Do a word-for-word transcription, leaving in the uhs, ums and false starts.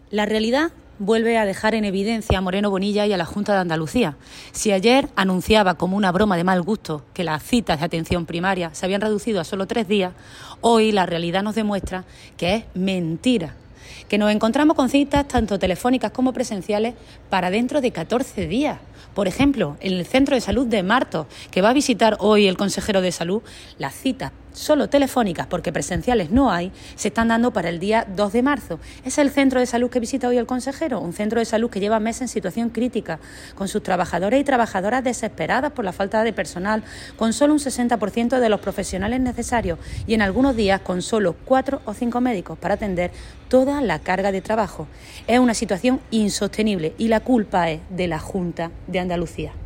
La realidad vuelve a dejar en evidencia a Moreno Bonilla y a la Junta de Andalucía. Si ayer anunciaba como una broma de mal gusto que las citas de atención primaria se habían reducido a solo tres días, hoy la realidad nos demuestra que es mentira, que nos encontramos con citas tanto telefónicas como presenciales para dentro de catorce días. Por ejemplo, en el Centro de Salud de Martos, que va a visitar hoy el consejero de Salud, las citas solo telefónicas, porque presenciales no hay, se están dando para el día dos de marzo. Es el centro de salud que visita hoy el consejero, un centro de salud que lleva meses en situación crítica, con sus trabajadores y trabajadoras desesperadas por la falta de personal, con solo un sesenta por ciento de los profesionales necesarios y en algunos días con solo cuatro o cinco médicos para atender toda la carga de trabajo. Es una situación insostenible y la culpa es de la Junta de Andalucía.